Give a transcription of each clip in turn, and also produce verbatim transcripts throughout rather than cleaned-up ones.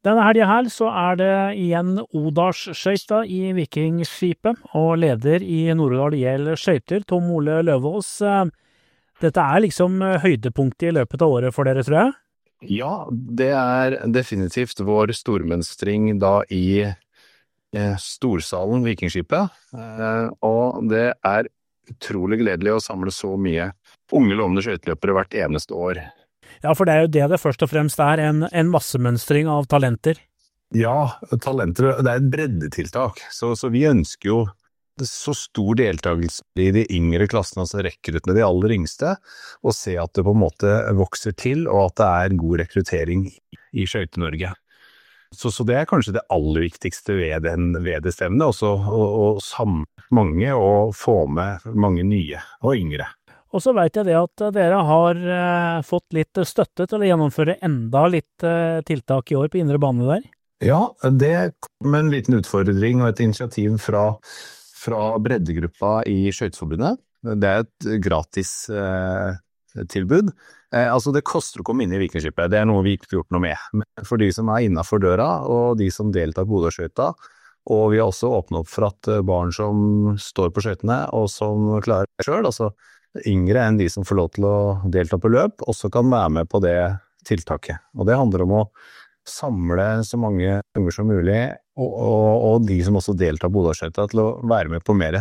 Denne helgen her så er det igjen Odalsskøyta i Vikingskipet, og leder i Nord-Odal I L skøyter, Tom Ole Løvaas. Dette er liksom høydepunktet i løpet av året for dere, tror jeg? Ja, det er definitivt vår stormønstring da i eh, storsalen Vikingskipet, eh, og det er utrolig gledelig å samle så mye unge lovende skøyteløpere hvert eneste år. Ja, for det er jo det det først og fremst er, en, en massemønstring av talenter. Ja, talenter, det er et breddetiltak, så, så vi ønsker jo så stor deltakelse i de yngre klassene, altså rekker ut med de aller yngste, og se at det på en måte vokser til, og at det er god rekruttering i Skøyte-Norge. Så, så det er kanskje det aller viktigste ved, den, ved det stevnet, også å, å samle mange og få med mange nye og yngre. Og så vet jeg det at dere har eh, fått litt støtte til å gjennomføre enda litt eh, tiltak i år på indre bane der. Ja, det kom en liten utfordring og et initiativ fra, fra breddegruppa i Skøyteforbundet. Det er et gratis eh, tilbud. Eh, altså det koster å komme inn i Vikingskipet, det er noe vi ikke har gjort noe med. Men for de som er innenfor døra, og de som deltar på Odalsskøyta, og vi har også åpnet opp for at barn som står på skøytene, og som klarer det selv, altså yngre enn de som får lov til å delta på løp, også kan være med på det tiltaket. Og det handler om å samle så mange unger som mulig, og, og, og de som også deltar på Odalsskøyta, til å være med på mer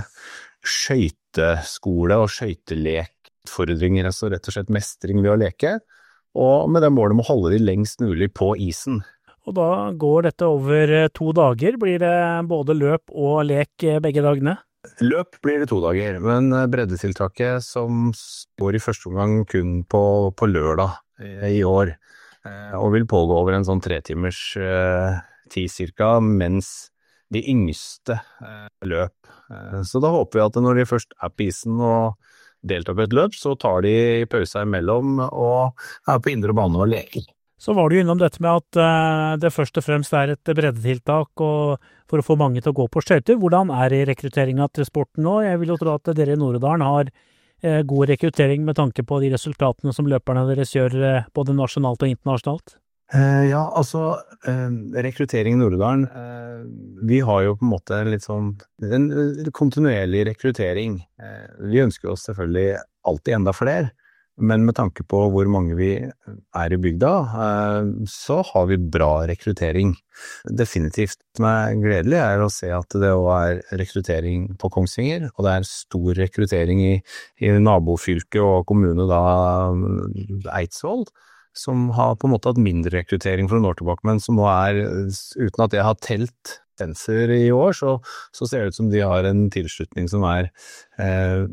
skøyteskole og skøytelekutfordringer, altså rett og slett mestring ved å leke, og med det målet om å holde de lengst mulig på isen. Og da går dette over to dager. Blir det både løp og lek begge dagene? Løp blir det to dager, men breddetiltaket som går i første omgang kun på, på lørdag i år, og vil pågå over en sånn tre timers eh, tid cirka, mens de yngste eh, løp. Så da håper vi at når de først er på isen og deltar på et løp, så tar de pauser imellom og er på indre bane og leker. Så var du innom dette med at uh, det først og fremst er et breddetiltak og for å få mange til å gå på skøyter. Hvordan er rekrutteringen til sporten nå? Jeg vil jo tro at dere i Nord-Odalen har uh, god rekruttering med tanke på de resultatene som løperne deres gjør uh, både nasjonalt og internasjonalt. Uh, ja, altså uh, rekruttering i Nord-Odalen, uh, vi har jo på en måte litt sånn en kontinuerlig rekruttering. Uh, vi ønsker oss selvfølgelig alltid enda flere. Men med tanke på hvor mange vi er i bygda, så har vi bra rekruttering. Definitivt som er gledelig er å se at det også er rekruttering på Kongsvinger, og det er stor rekruttering i, i nabofylket og kommune da Eidsvoll, som har på en måte hatt mindre rekruttering for noen år tilbake, men som nå er, uten at jeg har telt senser i år, så, så ser det ut som de har en tilslutning som er eh,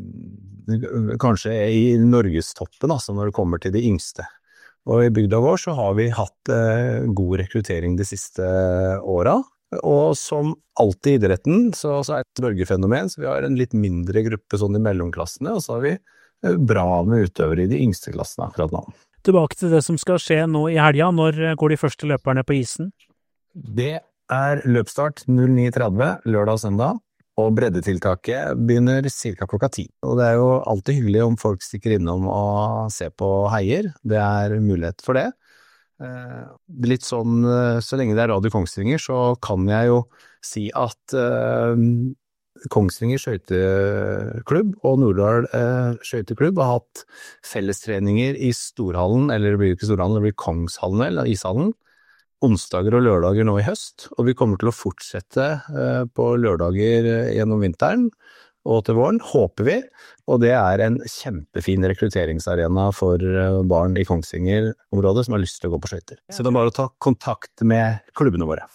kanskje i Norgestoppen, altså når det kommer til de yngste. Og i bygda vår så har vi hatt eh, god rekruttering de siste åra, og som alltid i idretten så, så er det et bølgefenomen, så vi har en litt mindre gruppe sånn i mellomklassene, og så har vi eh, bra med utøvere i de yngste klassene akkurat nå. Tilbake til det som skal skje nå i helga, når går de første løperne på isen? Det er løpsstart null ni tretti lørdag og søndag, og breddetiltaket begynner cirka klokka ti. Og det er jo alltid hyggelig om folk stikker innom og ser på heier. Det er mulighet for det. Eh, litt sånn, så lenge det er Radio Kongsvinger, så kan jeg jo si at eh, Kongsvinger skøyteklubb og Nord-Odal eh, skøyteklubb har hatt fellestreninger i Storhallen, eller det blir ikke Storhallen, det blir Kongshallen eller Ishallen, onsdager og lørdager nå i høst, og vi kommer til å fortsette eh, på lørdager gjennom vinteren og til våren, håper vi, og det er en kjempefin rekrutteringsarena for barn i Kongsvinger-området som har lyst til å gå på skøyter. Så det er bare å ta kontakt med klubbene våre.